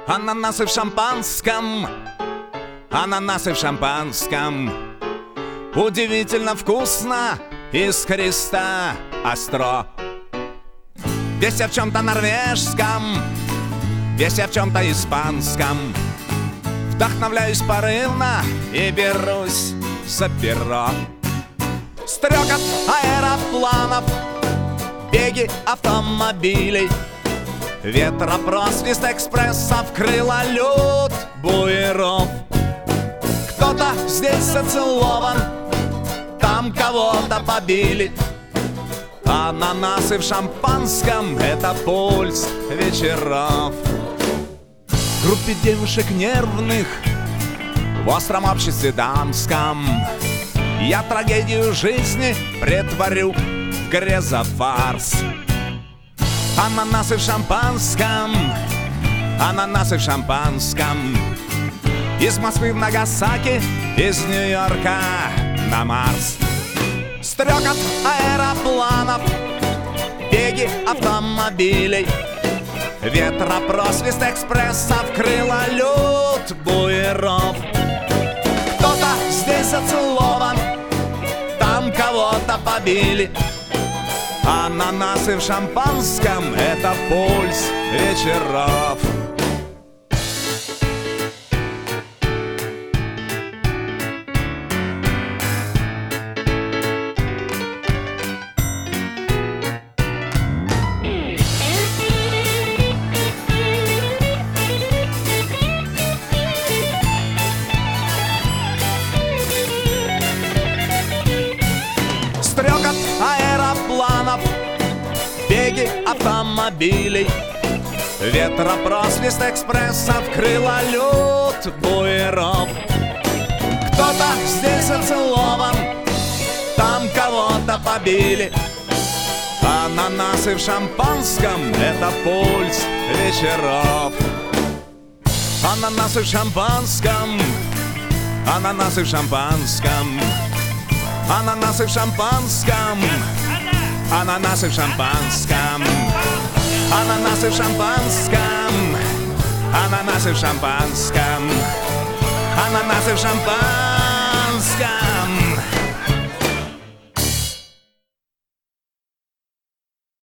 Ананасы в шампанском, ананасы в шампанском. Удивительно вкусно, искристо, остро. Весь я в чем-то норвежском, весь я в чем-то испанском. Вдохновляюсь порывно и берусь за перо. Стрекот аэропланов, беги автомобилей, ветропросвист экспрессов, крылолет буеров. Кто-то здесь зацелован, там кого-то побили. Ананасы в шампанском — это пульс вечеров. В группе девушек нервных, в остром обществе дамском, я трагедию жизни претворю в грезофарс. Ананасы в шампанском, ананасы в шампанском. Из Москвы в Нагасаки, из Нью-Йорка на Марс. Стрекот аэропланов, беги автомобилей, ветропросвист экспрессов, крылолет буеров. Кто-то здесь зацелован, там кого-то побили. Ананасы в шампанском — это пульс вечеров. Стрекот аэропланов, беги автомобилей, ветропросвист экспрессов, крылолет буеров. Кто-то здесь зацелован, там кого-то побили. Ананасы в шампанском — это пульс вечеров. Ананасы в шампанском, ананасы в шампанском. Ананасы в шампанском, ананасы в шампанском. Ананасы в шампанском, ананасы в шампанском. Ананасы в шампанском.